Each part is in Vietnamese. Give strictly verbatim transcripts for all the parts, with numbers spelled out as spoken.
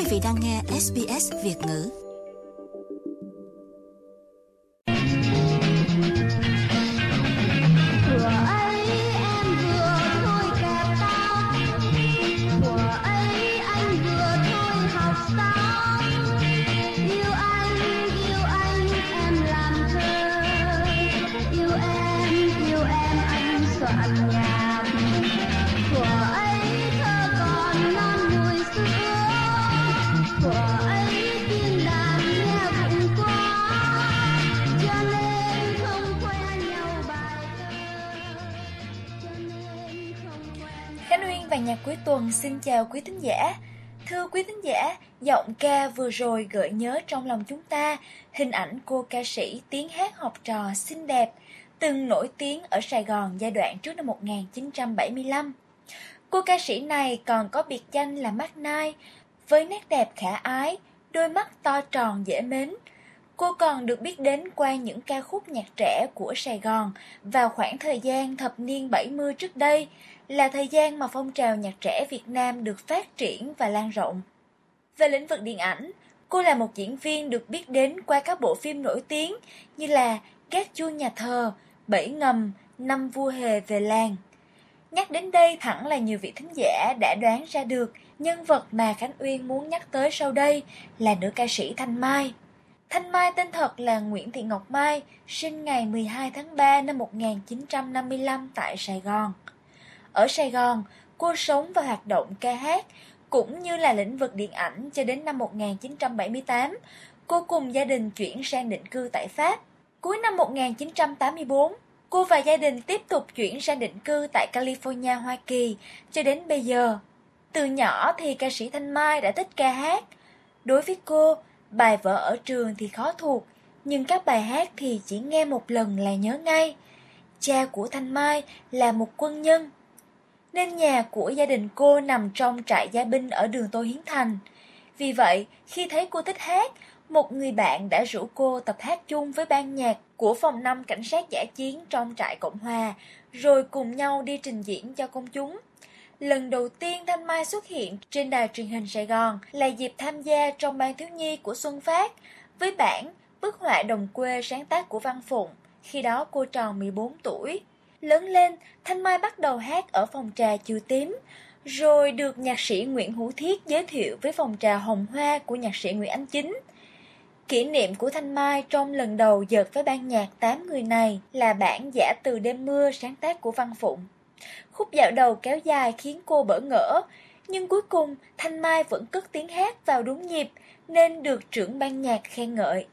vị đang nghe ét bê ét Việt ngữ. Nhạc cuối tuần xin chào quý thính giả. Thưa quý thính giả, giọng ca vừa rồi gợi nhớ trong lòng chúng ta hình ảnh cô ca sĩ tiếng hát học trò xinh đẹp, từng nổi tiếng ở Sài Gòn giai đoạn trước năm một nghìn chín trăm bảy mươi lăm. Cô ca sĩ này còn có biệt danh là Mắt Nai, với nét đẹp khả ái, đôi mắt to tròn dễ mến. Cô còn được biết đến qua những ca khúc nhạc trẻ của Sài Gòn vào khoảng thời gian thập niên bảy mươi trước đây, là thời gian mà phong trào nhạc trẻ Việt Nam được phát triển và lan rộng. Về lĩnh vực điện ảnh, cô là một diễn viên được biết đến qua các bộ phim nổi tiếng như là Gác chuông nhà thờ, Bẫy ngầm, Năm vua hề về làng. Nhắc đến đây hẳn là nhiều vị thính giả đã đoán ra được nhân vật mà Khánh Uyên muốn nhắc tới sau đây là nữ ca sĩ Thanh Mai. Thanh Mai tên thật là Nguyễn Thị Ngọc Mai, sinh ngày mười hai tháng ba năm một nghìn chín trăm năm mươi lăm tại Sài Gòn. Ở Sài Gòn, cô sống và hoạt động ca hát, cũng như là lĩnh vực điện ảnh cho đến năm một nghìn chín trăm bảy mươi tám. Cô cùng gia đình chuyển sang định cư tại Pháp. Cuối năm một nghìn chín trăm tám mươi tư, cô và gia đình tiếp tục chuyển sang định cư tại California, Hoa Kỳ cho đến bây giờ. Từ nhỏ thì ca sĩ Thanh Mai đã thích ca hát. Đối với cô, bài vở ở trường thì khó thuộc, nhưng các bài hát thì chỉ nghe một lần là nhớ ngay. Cha của Thanh Mai là một quân nhân, nên nhà của gia đình cô nằm trong trại gia binh ở đường Tô Hiến Thành. Vì vậy, khi thấy cô thích hát, một người bạn đã rủ cô tập hát chung với ban nhạc của phòng năm cảnh sát dã chiến trong trại Cộng Hòa, rồi cùng nhau đi trình diễn cho công chúng. Lần đầu tiên Thanh Mai xuất hiện trên đài truyền hình Sài Gòn là dịp tham gia trong ban thiếu nhi của Xuân Phát với bản Bức họa đồng quê sáng tác của Văn Phụng. Khi đó cô tròn mười bốn tuổi. Lớn lên, Thanh Mai bắt đầu hát ở phòng trà Chiều Tím, rồi được nhạc sĩ Nguyễn Hữu Thiết giới thiệu với phòng trà Hồng Hoa của nhạc sĩ Nguyễn Ánh Chính. Kỷ niệm của Thanh Mai trong lần đầu dợt với ban nhạc tám người này là bản Giả từ đêm mưa sáng tác của Văn Phụng. Khúc dạo đầu kéo dài khiến cô bỡ ngỡ, nhưng cuối cùng Thanh Mai vẫn cất tiếng hát vào đúng nhịp nên được trưởng ban nhạc khen ngợi.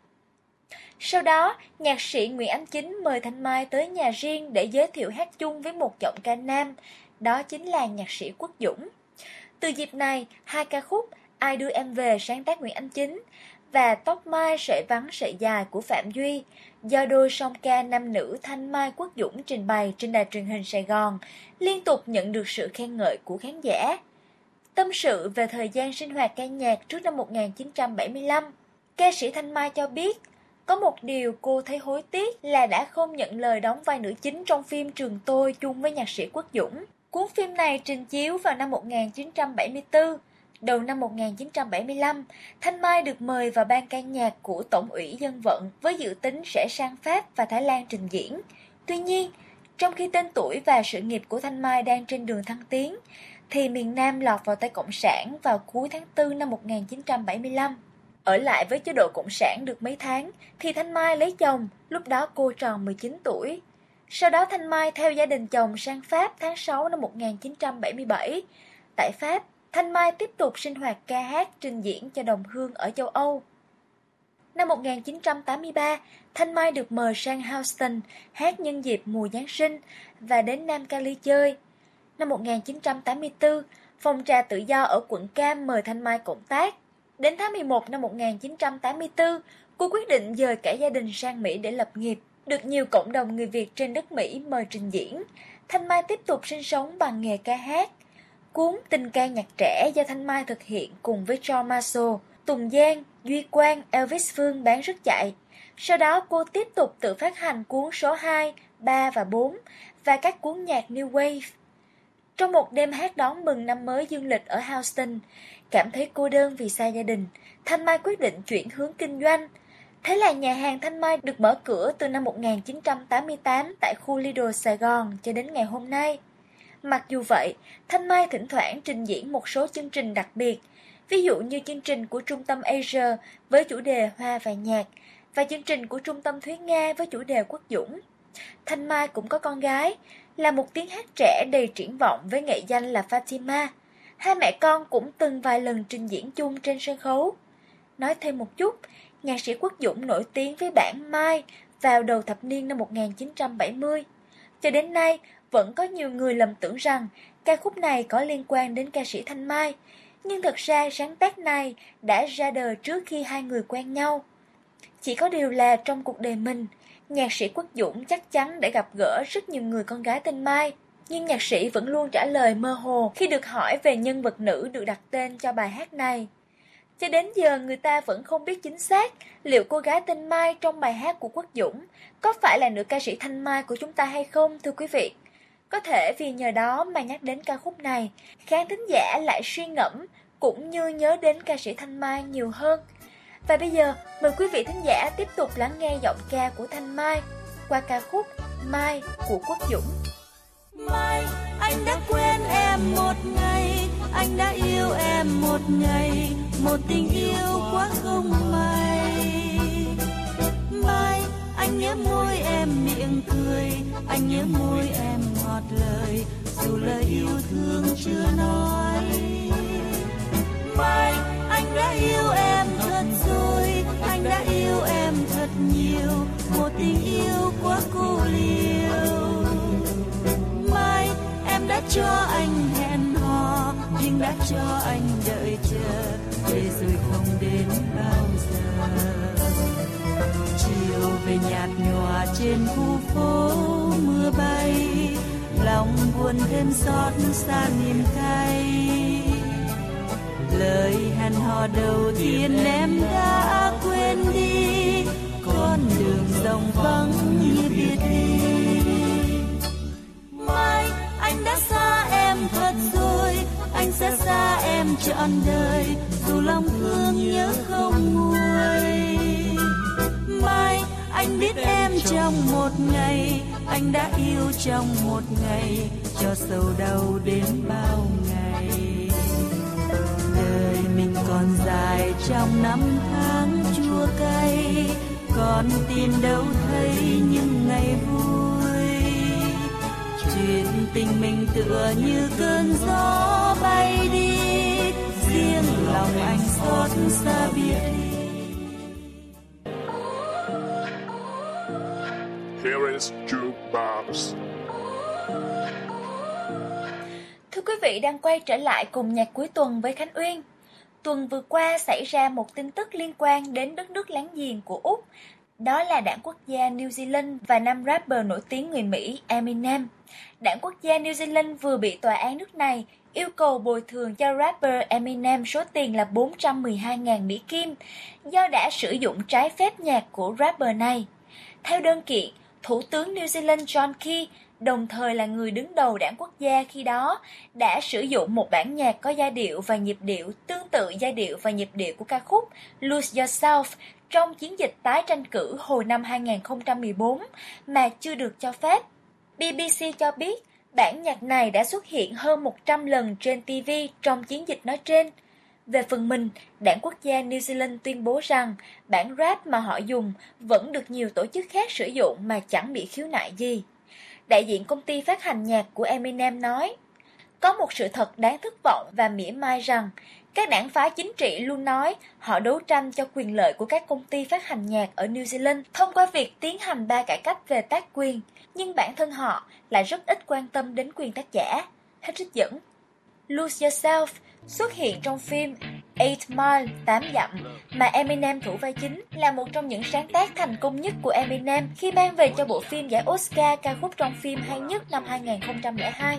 Sau đó, nhạc sĩ Nguyễn Ánh Chính mời Thanh Mai tới nhà riêng để giới thiệu hát chung với một giọng ca nam, đó chính là nhạc sĩ Quốc Dũng. Từ dịp này, hai ca khúc Ai đưa em về sáng tác Nguyễn Ánh Chính và Tóc mai sợi vắng sợi dài của Phạm Duy, do đôi song ca nam nữ Thanh Mai Quốc Dũng trình bày trên đài truyền hình Sài Gòn, liên tục nhận được sự khen ngợi của khán giả. Tâm sự về thời gian sinh hoạt ca nhạc trước năm một nghìn chín trăm bảy mươi lăm, ca sĩ Thanh Mai cho biết, có một điều cô thấy hối tiếc là đã không nhận lời đóng vai nữ chính trong phim Trường Tôi chung với nhạc sĩ Quốc Dũng. Cuốn phim này trình chiếu vào năm một nghìn chín trăm bảy mươi tư. Đầu năm một nghìn chín trăm bảy mươi lăm, Thanh Mai được mời vào ban ca nhạc của Tổng ủy Dân vận với dự tính sẽ sang Pháp và Thái Lan trình diễn. Tuy nhiên, trong khi tên tuổi và sự nghiệp của Thanh Mai đang trên đường thăng tiến, thì miền Nam lọt vào tay Cộng sản vào cuối tháng tư năm một nghìn chín trăm bảy mươi lăm. Ở lại với chế độ Cộng sản được mấy tháng, thì Thanh Mai lấy chồng, lúc đó cô tròn mười chín tuổi. Sau đó Thanh Mai theo gia đình chồng sang Pháp tháng sáu năm một nghìn chín trăm bảy mươi bảy. Tại Pháp, Thanh Mai tiếp tục sinh hoạt ca hát trình diễn cho đồng hương ở châu Âu. Năm một nghìn chín trăm tám mươi ba, Thanh Mai được mời sang Houston hát nhân dịp mùa Giáng sinh và đến Nam Cali chơi. Năm một nghìn chín trăm tám mươi tư, phòng trà Tự Do ở quận Cam mời Thanh Mai cộng tác. Đến tháng mười một năm một nghìn chín trăm tám mươi tư, cô quyết định dời cả gia đình sang Mỹ để lập nghiệp. Được nhiều cộng đồng người Việt trên đất Mỹ mời trình diễn, Thanh Mai tiếp tục sinh sống bằng nghề ca hát. Cuốn Tình ca nhạc trẻ do Thanh Mai thực hiện cùng với John Marshall, Tùng Giang, Duy Quang, Elvis Phương bán rất chạy. Sau đó cô tiếp tục tự phát hành cuốn số hai, ba và bốn và các cuốn nhạc New Wave. Trong một đêm hát đón mừng năm mới dương lịch ở Houston, Cảm thấy cô đơn vì xa gia đình, Thanh Mai quyết định chuyển hướng kinh doanh. Thế là nhà hàng Thanh Mai được mở cửa từ năm một nghìn chín trăm tám mươi tám tại khu Lidl Sài Gòn cho đến ngày hôm nay. Mặc dù vậy, Thanh Mai thỉnh thoảng trình diễn một số chương trình đặc biệt, ví dụ như chương trình của Trung tâm Asia với chủ đề Hoa và Nhạc, và chương trình của Trung tâm Thúy Nga với chủ đề Quốc Dũng. Thanh Mai cũng có con gái, là một tiếng hát trẻ đầy triển vọng với nghệ danh là Fatima. Hai mẹ con cũng từng vài lần trình diễn chung trên sân khấu. Nói thêm một chút, nhạc sĩ Quốc Dũng nổi tiếng với bản Mai vào đầu thập niên năm một nghìn chín trăm bảy mươi. Cho đến nay, vẫn có nhiều người lầm tưởng rằng ca khúc này có liên quan đến ca sĩ Thanh Mai, nhưng thật ra sáng tác này đã ra đời trước khi hai người quen nhau. Chỉ có điều là trong cuộc đời mình, nhạc sĩ Quốc Dũng chắc chắn đã gặp gỡ rất nhiều người con gái tên Mai, nhưng nhạc sĩ vẫn luôn trả lời mơ hồ khi được hỏi về nhân vật nữ được đặt tên cho bài hát này. Cho đến giờ người ta vẫn không biết chính xác liệu cô gái tên Mai trong bài hát của Quốc Dũng có phải là nữ ca sĩ Thanh Mai của chúng ta hay không, thưa quý vị. Có thể vì nhờ đó mà nhắc đến ca khúc này, khán thính giả lại suy ngẫm cũng như nhớ đến ca sĩ Thanh Mai nhiều hơn. Và bây giờ, mời quý vị thính giả tiếp tục lắng nghe giọng ca của Thanh Mai qua ca khúc Mai của Quốc Dũng. Mai, anh đã quên em một ngày, anh đã yêu em một ngày, một tình yêu quá không may. Mai, anh nhớ môi em miệng cười, anh nhớ môi em ngọt lời, dù lời yêu thương chưa nói. Mai, anh đã yêu em thật rồi, anh đã yêu em thật nhiều, một tình yêu quá cô liêu. Mai, em đã cho anh hẹn hò, nhưng đã cho anh đợi chờ, để rồi không đến bao giờ. Chiều về nhạt nhòa trên khu phố mưa bay, lòng buồn thêm xót xa niềm cay. Lời hẹn hò đầu tiên em đã quên đi, con đường rộng vắng như biệt đi. Mai, anh đã xa em thật rồi, anh sẽ xa em trọn đời, dù lòng thương nhớ không nguôi. Mai, anh biết em trong một ngày, anh đã yêu trong một ngày, cho sầu đau đến bao ngày. Đời mình còn dài trong năm tháng chua cay, còn tìm đâu thấy những ngày vui. Chuyện tình mình tựa như cơn gió bay đi, riêng lòng anh xót xa biệt đi. Here is Jukebox. Thưa quý vị, đang quay trở lại cùng nhạc cuối tuần với Khánh Uyên. Tuần vừa qua xảy ra một tin tức liên quan đến đất nước láng giềng của Úc. Đó là đảng quốc gia New Zealand và nam rapper nổi tiếng người Mỹ Eminem. Đảng quốc gia New Zealand vừa bị tòa án nước này yêu cầu bồi thường cho rapper Eminem số tiền là bốn trăm mười hai nghìn Mỹ Kim do đã sử dụng trái phép nhạc của rapper này. Theo đơn kiện, Thủ tướng New Zealand John Key, đồng thời là người đứng đầu đảng quốc gia khi đó, đã sử dụng một bản nhạc có giai điệu và nhịp điệu tương tự giai điệu và nhịp điệu của ca khúc Lose Yourself trong chiến dịch tái tranh cử hồi năm hai nghìn không trăm mười bốn mà chưa được cho phép. bê bê xê cho biết bản nhạc này đã xuất hiện hơn một trăm lần trên ti vi trong chiến dịch nói trên. Về phần mình, đảng quốc gia New Zealand tuyên bố rằng bản rap mà họ dùng vẫn được nhiều tổ chức khác sử dụng mà chẳng bị khiếu nại gì. Đại diện công ty phát hành nhạc của Eminem nói, có một sự thật đáng thất vọng và mỉa mai rằng các đảng phái chính trị luôn nói họ đấu tranh cho quyền lợi của các công ty phát hành nhạc ở New Zealand thông qua việc tiến hành ba cải cách về tác quyền, nhưng bản thân họ lại rất ít quan tâm đến quyền tác giả. Hết trích dẫn. Lose Yourself xuất hiện trong phim eight mile, tám dặm, mà Eminem thủ vai chính, là một trong những sáng tác thành công nhất của Eminem khi mang về cho bộ phim giải Oscar ca khúc trong phim hay nhất năm hai nghìn không trăm lẻ hai.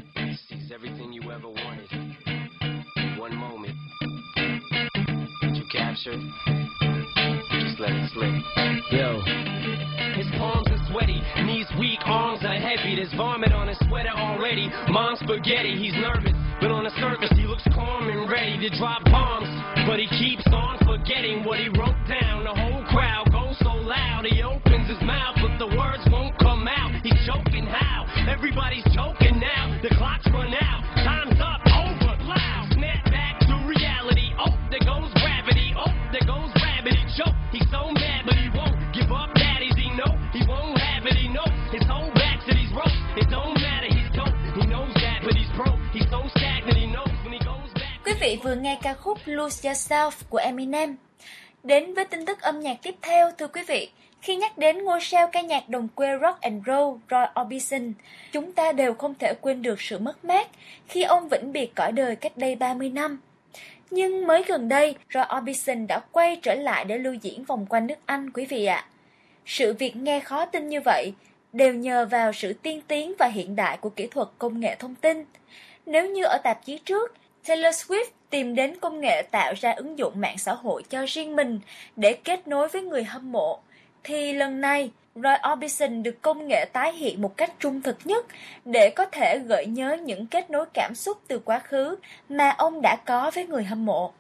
Yo. His palms are sweaty, knees weak, arms are heavy. There's vomit on his sweater already. Mom's spaghetti, he's nervous. But on the surface he looks calm and ready to drop bombs. But he keeps on forgetting what he wrote down. The whole crowd goes so loud, he opens his mouth, but the words won't come out. He's choking how? Everybody's choking now. The clock's run out. Time's up. Over. Loud. Snap back to reality. Oh, there goes gravity. Oh, there goes rabbit. He choke. He's so mad, but he won't give up. Daddies, he know he won't have it. He knows his whole back to these ropes. It don't matter. He's dope. He knows that, but he's broke. He's so stagnant. He knows when he goes back. Quý vị vừa nghe ca khúc Lose Yourself của Eminem. Đến với tin tức âm nhạc tiếp theo, thưa quý vị. Khi nhắc đến ngôi sao ca nhạc đồng quê rock and roll Roy Orbison, chúng ta đều không thể quên được sự mất mát khi ông vĩnh biệt cõi đời cách đây ba mươi năm. Nhưng mới gần đây, Roy Orbison đã quay trở lại để lưu diễn vòng quanh nước Anh, quý vị ạ. Sự việc nghe khó tin như vậy đều nhờ vào sự tiên tiến và hiện đại của kỹ thuật công nghệ thông tin. Nếu như ở tạp chí trước, Taylor Swift tìm đến công nghệ tạo ra ứng dụng mạng xã hội cho riêng mình để kết nối với người hâm mộ, thì lần này Roy Orbison được công nghệ tái hiện một cách trung thực nhất để có thể gợi nhớ những kết nối cảm xúc từ quá khứ mà ông đã có với người hâm mộ.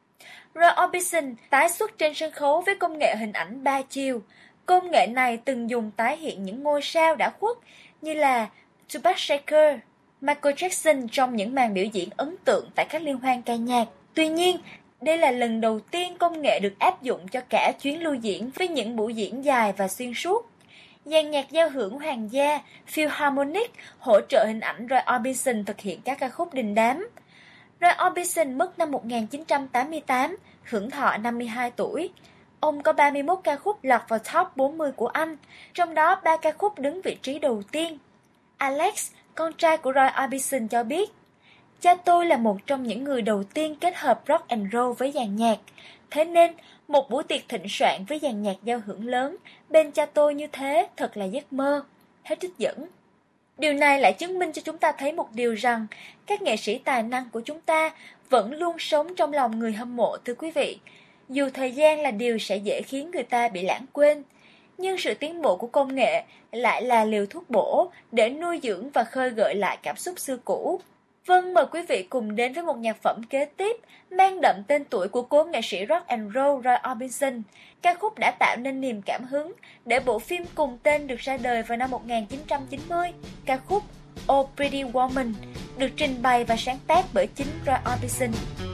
Roy Orbison tái xuất trên sân khấu với công nghệ hình ảnh ba chiều. Công nghệ này từng dùng tái hiện những ngôi sao đã khuất như là Tupac Shakur, Michael Jackson trong những màn biểu diễn ấn tượng tại các liên hoan ca nhạc. Tuy nhiên, đây là lần đầu tiên công nghệ được áp dụng cho cả chuyến lưu diễn với những buổi diễn dài và xuyên suốt. Dàn nhạc giao hưởng hoàng gia Philharmonic hỗ trợ hình ảnh Roy Orbison thực hiện các ca khúc đình đám. Roy Orbison mất năm một nghìn chín trăm tám mươi tám, hưởng thọ năm mươi hai tuổi. Ông có ba mươi mốt ca khúc lọt vào top bốn mươi của Anh, trong đó ba ca khúc đứng vị trí đầu tiên. Alex, con trai của Roy Orbison cho biết, cha tôi là một trong những người đầu tiên kết hợp rock and roll với dàn nhạc. Thế nên, một buổi tiệc thịnh soạn với dàn nhạc giao hưởng lớn bên cha tôi như thế thật là giấc mơ. Hết trích dẫn. Điều này lại chứng minh cho chúng ta thấy một điều rằng các nghệ sĩ tài năng của chúng ta vẫn luôn sống trong lòng người hâm mộ, thưa quý vị. Dù thời gian là điều sẽ dễ khiến người ta bị lãng quên, nhưng sự tiến bộ của công nghệ lại là liều thuốc bổ để nuôi dưỡng và khơi gợi lại cảm xúc xưa cũ. Vâng, mời quý vị cùng đến với một nhạc phẩm kế tiếp mang đậm tên tuổi của cố nghệ sĩ rock and roll Roy Orbison. Ca khúc đã tạo nên niềm cảm hứng để bộ phim cùng tên được ra đời vào năm một nghìn chín trăm chín mươi. Ca khúc Oh Pretty Woman được trình bày và sáng tác bởi chính Roy Orbison.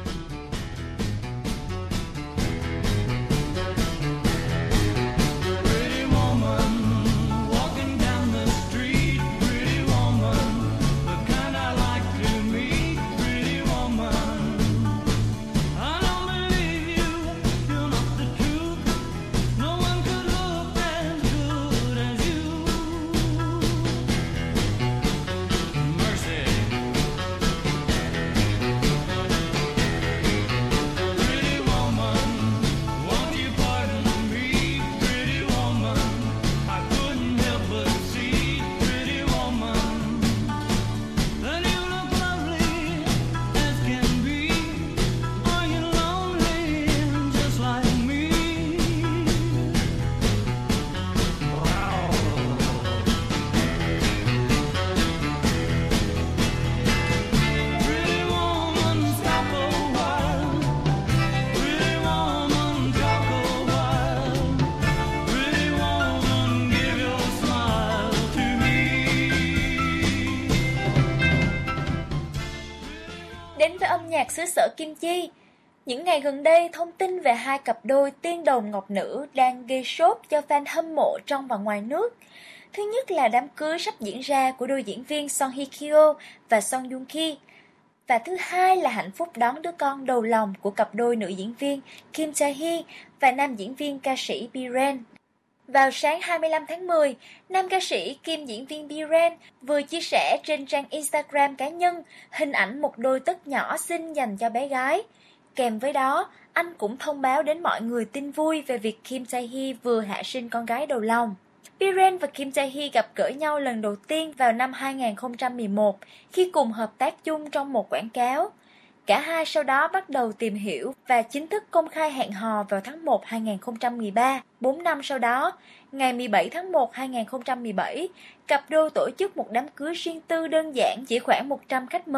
Nhạc xứ sở Kim Chi. Những ngày gần đây, thông tin về hai cặp đôi tiên đồng ngọc nữ đang gây sốt cho fan hâm mộ trong và ngoài nước. Thứ nhất là đám cưới sắp diễn ra của đôi diễn viên Song Hye Kyo và Song Joong Ki. Và thứ hai là hạnh phúc đón đứa con đầu lòng của cặp đôi nữ diễn viên Kim Tae Hee và nam diễn viên ca sĩ Biren. Vào sáng hai mươi lăm tháng mười, nam ca sĩ kiêm diễn viên Biren vừa chia sẻ trên trang Instagram cá nhân hình ảnh một đôi tất nhỏ xinh dành cho bé gái. Kèm với đó, anh cũng thông báo đến mọi người tin vui về việc Kim Tae Hee vừa hạ sinh con gái đầu lòng. Biren và Kim Tae Hee gặp gỡ nhau lần đầu tiên vào năm hai nghìn không trăm mười một khi cùng hợp tác chung trong một quảng cáo. Cả hai sau đó bắt đầu tìm hiểu và chính thức công khai hẹn hò vào tháng một năm hai nghìn không trăm mười ba. Bốn năm sau đó, ngày mười bảy tháng một năm hai nghìn không trăm mười bảy, cặp đôi tổ chức một đám cưới riêng tư đơn giản chỉ khoảng một trăm khách mời.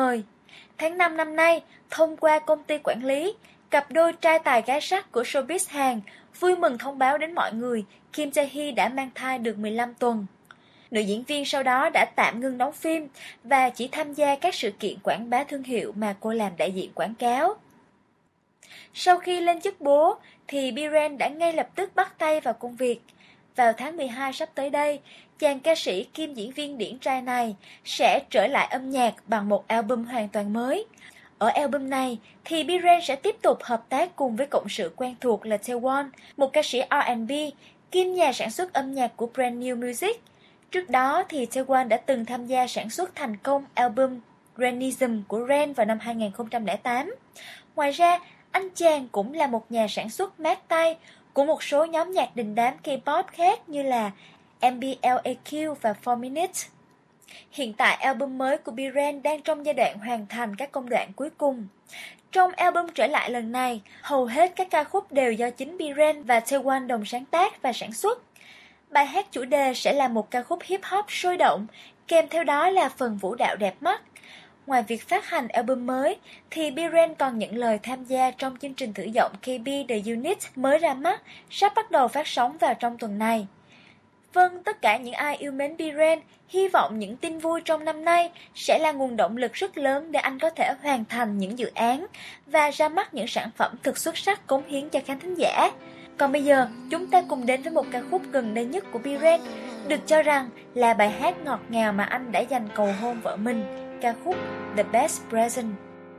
Tháng năm năm nay, thông qua công ty quản lý, cặp đôi trai tài gái sắc của showbiz Hàn vui mừng thông báo đến mọi người Kim Tae-hee đã mang thai được mười lăm tuần. Nữ diễn viên sau đó đã tạm ngưng đóng phim và chỉ tham gia các sự kiện quảng bá thương hiệu mà cô làm đại diện quảng cáo. Sau khi lên chức bố, thì Biren đã ngay lập tức bắt tay vào công việc. Vào tháng mười hai sắp tới đây, chàng ca sĩ kiêm diễn viên điển trai này sẽ trở lại âm nhạc bằng một album hoàn toàn mới. Ở album này, thì Biren sẽ tiếp tục hợp tác cùng với cộng sự quen thuộc là Taewon, một ca sĩ R and B, kiêm nhà sản xuất âm nhạc của Brand New Music. Trước đó thì Taewon đã từng tham gia sản xuất thành công album Renism của Ren vào năm hai không không tám. Ngoài ra, anh chàng cũng là một nhà sản xuất mát tay của một số nhóm nhạc đình đám K-pop khác như là em bê lờ a quy và four minutes. Hiện tại album mới của Biren đang trong giai đoạn hoàn thành các công đoạn cuối cùng. Trong album trở lại lần này, hầu hết các ca khúc đều do chính Biren và Taewon đồng sáng tác và sản xuất. Bài hát chủ đề sẽ là một ca khúc hip hop sôi động, kèm theo đó là phần vũ đạo đẹp mắt. Ngoài việc phát hành album mới, thì Biren còn nhận lời tham gia trong chương trình thử giọng K B The Unit mới ra mắt, sắp bắt đầu phát sóng vào trong tuần này. Vâng, tất cả những ai yêu mến Biren hy vọng những tin vui trong năm nay sẽ là nguồn động lực rất lớn để anh có thể hoàn thành những dự án và ra mắt những sản phẩm thực xuất sắc cống hiến cho khán thính giả. Còn bây giờ, chúng ta cùng đến với một ca khúc gần đây nhất của Biren, được cho rằng là bài hát ngọt ngào mà anh đã dành cầu hôn vợ mình, ca khúc The Best Present.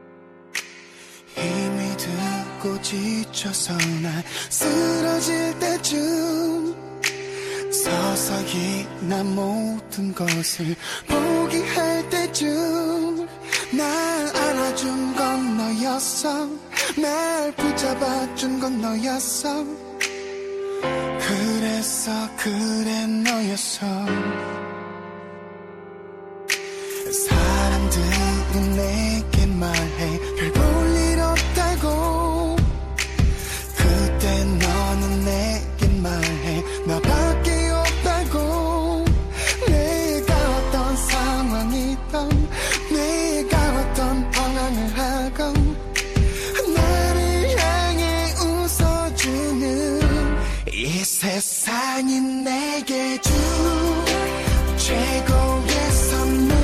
힘이 들고 지쳐서 날 쓰러질 때쯤 서서히 난 모든 것을 포기할 때쯤 날 안아준 건 너였어 날 붙잡아준 건 너였어 그랬어 그래 너였어 사람들은 내게 말해 별 볼 일 없다고 그때 너는 내게 말해 나밖에 없다고 내가 어떤 상황이든 내가 어떤 방황을 하건 나를 향해 웃어주는 이 세상이 내게 준 최고의 선물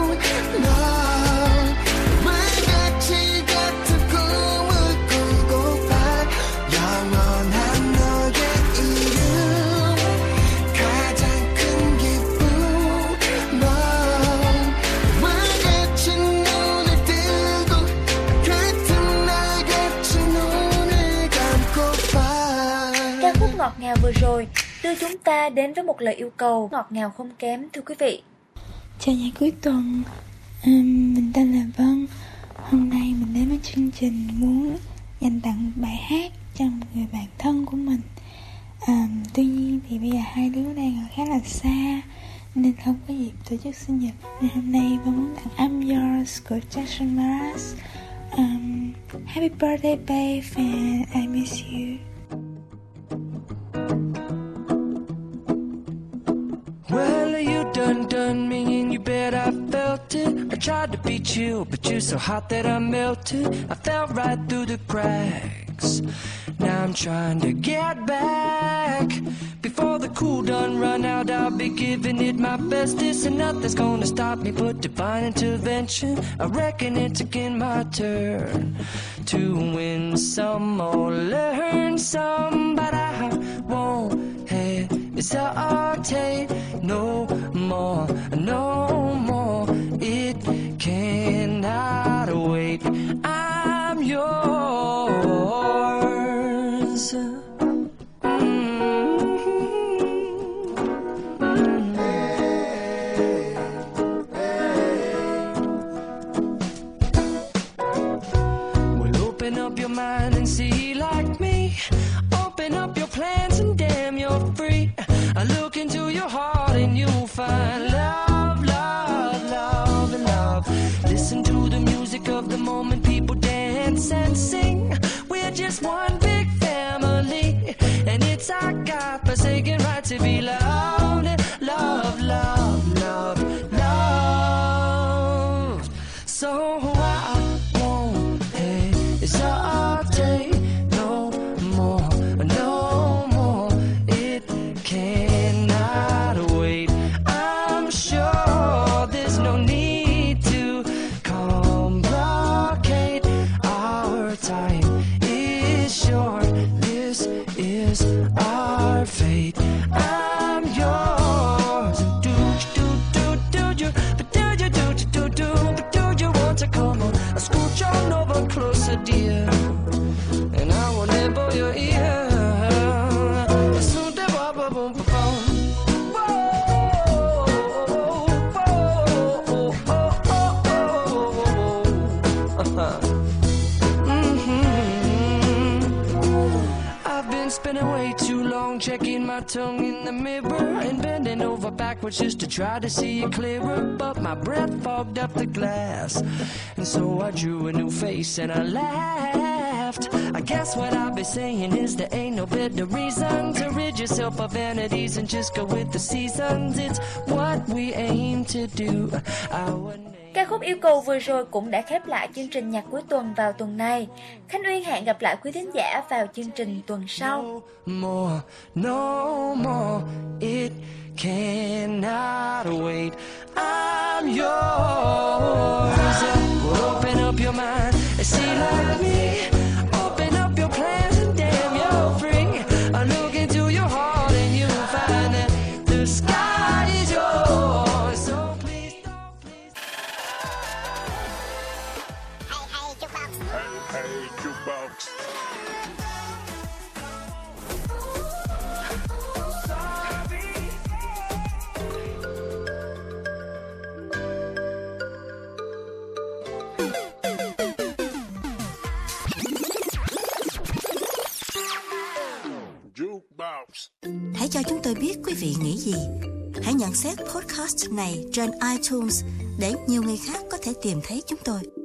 ngọt ngào vừa rồi đưa chúng ta đến với một lời yêu cầu ngọt ngào không kém, thưa quý vị. Chào nhà cuối tuần, um, mình tên là Vân. Hôm nay mình đến với chương trình muốn dành tặng bài hát cho một người bạn thân của mình. um, Tuy nhiên thì bây giờ hai đứa đang ở khá là xa nên không có dịp tổ chức sinh nhật, nên hôm nay Vân muốn tặng I'm Yours của Jackson Mraz. um, Happy birthday babe and I miss you. Well, you done done me and you bet I felt it. I tried to beat you, but you're so hot that I melted. I fell right through the cracks. Now I'm trying to get back. Before the cool done run out, I'll be giving it my best. This and nothing's gonna stop me but divine intervention. I reckon it's again my turn to win some or learn some, but I won't hesitate no more, no more. It cannot wait. I'm yours. Well, open up your mind and see like me. Open up your plans and damn, you're free. I look into your heart and you'll find love, love, love, and love. Listen to the music of the moment, people dance and sing. We're just one big family, and it's our God-forsaken right to be loved, love, love, love, love. So why? is sure. This is our fate. I'm yours. Do do do do you, but do you do do do, but do you want to come on? I scooch on over closer, dear, and I will nibble your ear. Soon the bubble boom boom. Spending way too long checking my tongue in the mirror and bending over backwards just to try to see it clearer, but my breath fogged up the glass, and so I drew a new face and I laughed. I guess what I'll be saying is there ain't no better reason to rid yourself of vanities and just go with the seasons. It's what we aim to do. Our Ca khúc yêu cầu vừa rồi cũng đã khép lại chương trình nhạc cuối tuần vào tuần này. Khánh Uyên hẹn gặp lại quý thính giả vào chương trình tuần sau. No more, no more, it cannot wait. I'm yours. Well, open up your mind and see like me. Open up your plans and damn, you're free. I look into your heart and you'll find that the sky is yours. So please don't, please. Hey, hey, jukebox. Jukebox. Hãy cho chúng tôi biết quý vị nghĩ gì. Hãy nhận xét podcast này trên iTunes để nhiều người khác có thể tìm thấy chúng tôi.